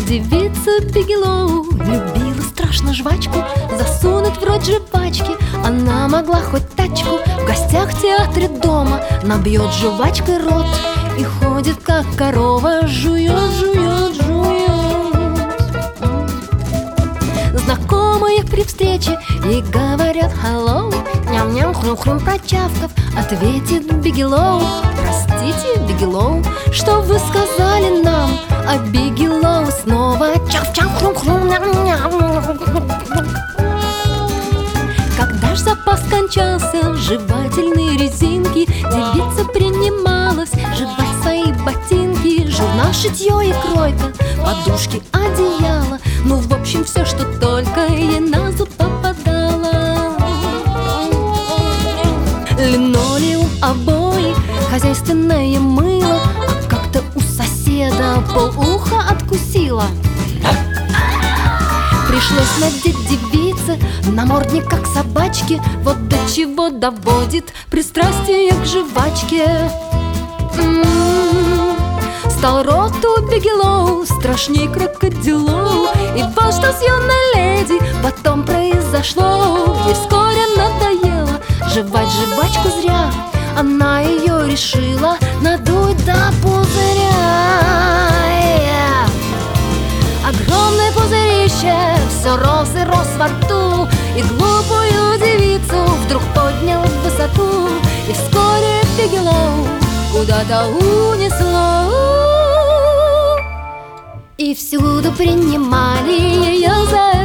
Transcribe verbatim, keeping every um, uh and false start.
Девица Бигелоу любила страшно жвачку, засунуть в рот жвачки она могла хоть тачку. В гостях в театре дома набьет жвачкой рот и ходит как корова, жует, жует, жует. Знакомые при встрече ей говорят hello, ням-ням, хрум-хрум прочавкав, ответит Бигелоу: простите, Бигелоу, что вы сказали нам? А Бигелоу снова чав-чав, хрум-хрум, ням-ням. Когда ж запас кончался жевательной резинки, девица принималась жевать свои ботинки. Журнал, шитье и кройка, подушки, одеяло, ну, в общем, все, что только ей на зуб попадало. Линолеум, обои, хозяйственное мыло, а как-то у соседа полуха откусила. Пришлось надеть девице намордник, как собачки. Вот до чего доводит пристрастие к жвачке. М-м-м. Стал рот у Бигелоу страшней крокодилоу. И вот что с юной леди потом произошло. Ей вскоре надоело жевать жвачку зря. Она ее решила надуть до пузыря. Огромное пузырище все рос и рос во рту, и глупую девицу вдруг поднял в высоту. И вскоре Бигелоу куда-то унесло, и всюду принимали ее за